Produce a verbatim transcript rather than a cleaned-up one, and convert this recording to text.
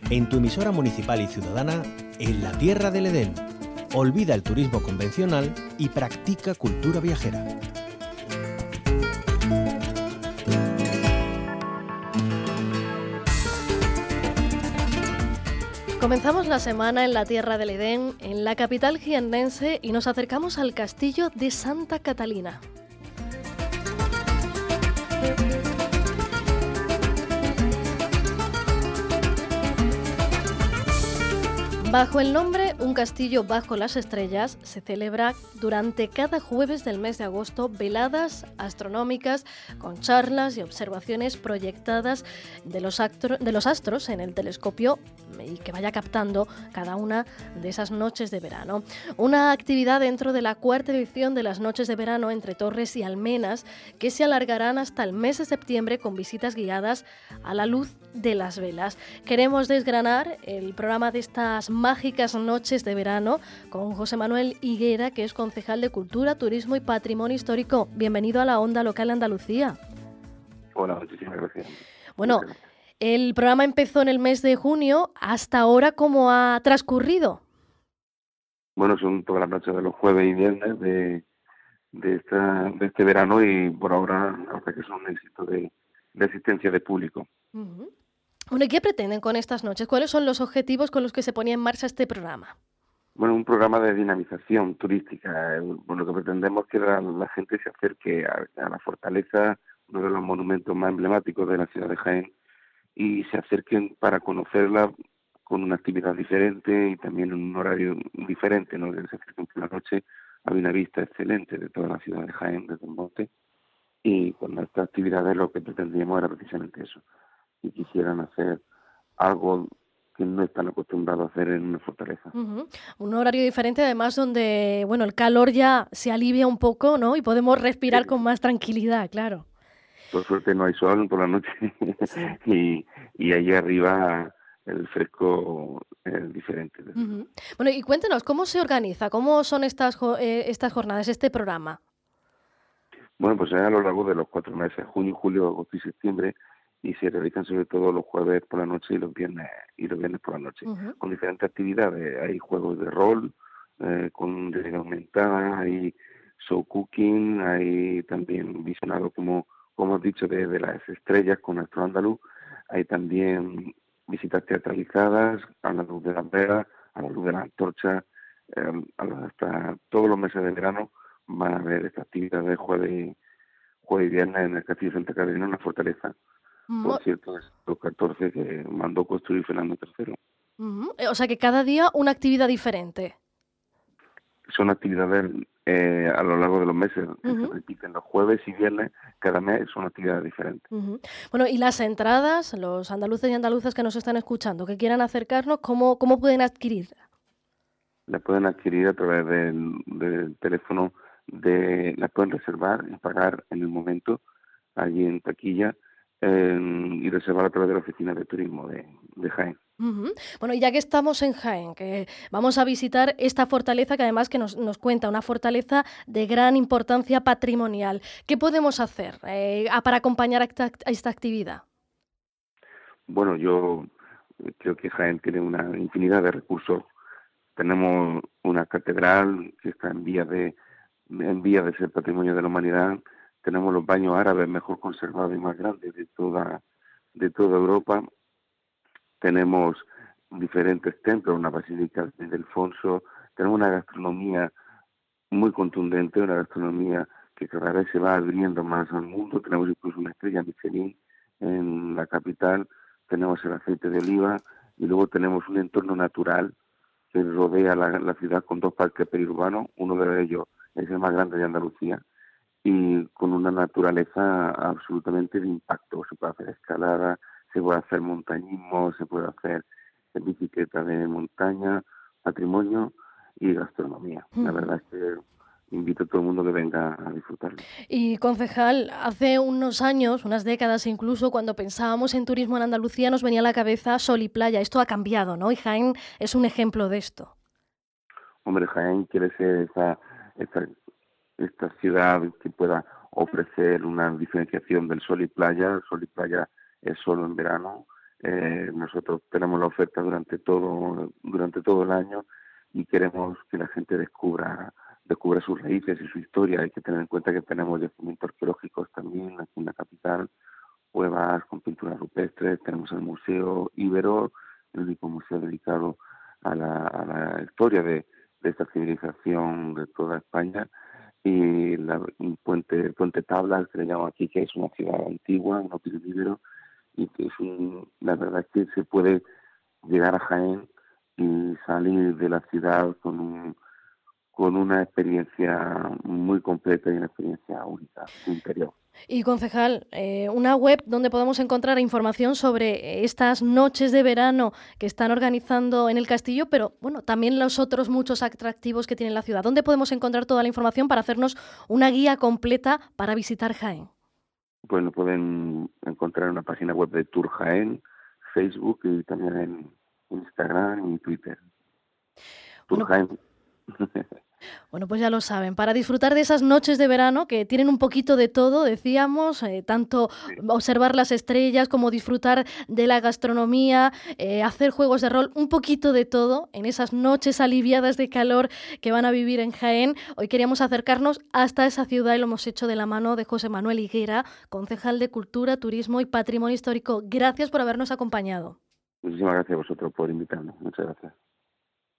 en tu emisora municipal y ciudadana, en la Tierra del Edén. Olvida el turismo convencional y practica cultura viajera. Comenzamos la semana en la Tierra del Edén, en la capital jiennense, y nos acercamos al castillo de Santa Catalina. Bajo el nombre Un castillo bajo las estrellas, se celebra durante cada jueves del mes de agosto veladas astronómicas con charlas y observaciones proyectadas de los, actro- de los astros en el telescopio y que vaya captando cada una de esas noches de verano. Una actividad dentro de la cuarta edición de las noches de verano entre Torres y Almenas, que se alargarán hasta el mes de septiembre con visitas guiadas a la luz de las velas. Queremos desgranar el programa de estas mágicas noches de verano con José Manuel Higuera, que es concejal de Cultura, Turismo y Patrimonio Histórico. Bienvenido a la Onda Local Andalucía. Hola, muchísimas gracias. Bueno, Muchas gracias. El programa empezó en el mes de junio. ¿Hasta ahora cómo ha transcurrido? Bueno, son todas las noches de los jueves y viernes de, de, esta, de este verano y por ahora hasta que son un éxito de, de asistencia de público. Uh-huh. Bueno, ¿y qué pretenden con estas noches? ¿Cuáles son los objetivos con los que se ponía en marcha este programa? Bueno, un programa de dinamización turística. Bueno, lo que pretendemos es que la, la gente se acerque a, a la fortaleza, uno de los monumentos más emblemáticos de la ciudad de Jaén, y se acerquen para conocerla con una actividad diferente y también en un horario diferente, ¿no? Que se acerquen por la noche a una vista excelente de toda la ciudad de Jaén, desde el monte, y con nuestras actividades lo que pretendíamos era precisamente eso, y quisieran hacer algo que no están acostumbrados a hacer en una fortaleza. Uh-huh. Un horario diferente, además, donde bueno, el calor ya se alivia un poco, ¿no? Y podemos respirar sí. con más tranquilidad, claro. Por suerte no hay sol por la noche sí. y, y allí arriba el fresco es diferente. Uh-huh. Bueno, y cuéntanos, ¿cómo se organiza? ¿Cómo son estas, eh, estas jornadas, este programa? Bueno, pues es a lo largo de los cuatro meses, junio, julio, agosto y septiembre, y se realizan sobre todo los jueves por la noche y los viernes y los viernes por la noche, uh-huh. con diferentes actividades. Hay juegos de rol, eh, con realidad aumentada, hay show cooking, hay también visionado como como has dicho, de, de las estrellas con nuestro andaluz. Hay también visitas teatralizadas a la luz de las velas, a la luz de las antorchas. Eh, hasta todos los meses de verano van a haber esta actividad de jueves, jueves y viernes en el Castillo de Santa Catalina, en la fortaleza. Mo- Por cierto, es los catorce que mandó construir Fernando tercero. Uh-huh. O sea que cada día una actividad diferente. Son actividades eh, a lo largo de los meses, que uh-huh. se repiten los jueves y viernes, cada mes son actividades diferentes. Uh-huh. Bueno, y las entradas, los andaluces y andaluzas que nos están escuchando, que quieran acercarnos, ¿cómo, cómo pueden adquirir? Las pueden adquirir a través del, del teléfono, de las pueden reservar y pagar en el momento, allí en taquilla, eh, y reservar a través de la oficina de turismo de, de Jaén. Uh-huh. Bueno, y ya que estamos en Jaén, que vamos a visitar esta fortaleza que además que nos, nos cuenta, una fortaleza de gran importancia patrimonial. ¿Qué podemos hacer eh, para acompañar a esta, a esta actividad? Bueno, yo creo que Jaén tiene una infinidad de recursos. Tenemos una catedral que está en vía de, en vía de ser patrimonio de la humanidad. Tenemos los baños árabes mejor conservados y más grandes de toda, de toda Europa. Tenemos diferentes templos, una basílica de Ildefonso, tenemos una gastronomía muy contundente, una gastronomía que cada vez se va abriendo más al mundo. Tenemos incluso una estrella Michelin en la capital, tenemos el aceite de oliva y luego tenemos un entorno natural que rodea la, la ciudad con dos parques periurbanos, uno de ellos es el más grande de Andalucía, y con una naturaleza absolutamente de impacto. Se puede hacer escalada, se puede hacer montañismo, se puede hacer bicicleta de montaña, patrimonio y gastronomía. La verdad es que invito a todo el mundo que venga a disfrutarlo. Y concejal, hace unos años, unas décadas incluso, cuando pensábamos en turismo en Andalucía nos venía a la cabeza sol y playa. Esto ha cambiado, ¿no? Y Jaén es un ejemplo de esto. Hombre, Jaén quiere ser esa, esta, esta ciudad que pueda ofrecer una diferenciación del sol y playa. El sol y playa es solo en verano. Eh, nosotros tenemos la oferta durante todo durante todo el año y queremos que la gente descubra descubra sus raíces y su historia. Hay que tener en cuenta que tenemos yacimientos arqueológicos también aquí en la capital, cuevas con pinturas rupestres, tenemos el Museo Ibero, el único museo dedicado a la, a la historia de, de esta civilización de toda España, y la, un puente, puente Tablas, que le llaman aquí, que es una ciudad antigua, un hotel Ibero, y que es un, la verdad es que se puede llegar a Jaén y salir de la ciudad con un con una experiencia muy completa y una experiencia única interior. Y concejal, eh, una web donde podemos encontrar información sobre estas noches de verano que están organizando en el castillo, pero bueno, también los otros muchos atractivos que tiene la ciudad. ¿Dónde podemos encontrar toda la información para hacernos una guía completa para visitar Jaén? Pues lo pueden encontrar en la página web de Tour Jaén, Facebook y también en Instagram y Twitter. Tour Bueno, Jaén. Bueno, pues ya lo saben, para disfrutar de esas noches de verano que tienen un poquito de todo, decíamos, eh, tanto Sí. observar las estrellas como disfrutar de la gastronomía, eh, hacer juegos de rol, un poquito de todo en esas noches aliviadas de calor que van a vivir en Jaén. Hoy queríamos acercarnos hasta esa ciudad y lo hemos hecho de la mano de José Manuel Higuera, concejal de Cultura, Turismo y Patrimonio Histórico. Gracias por habernos acompañado. Muchísimas gracias a vosotros por invitarnos. Muchas gracias.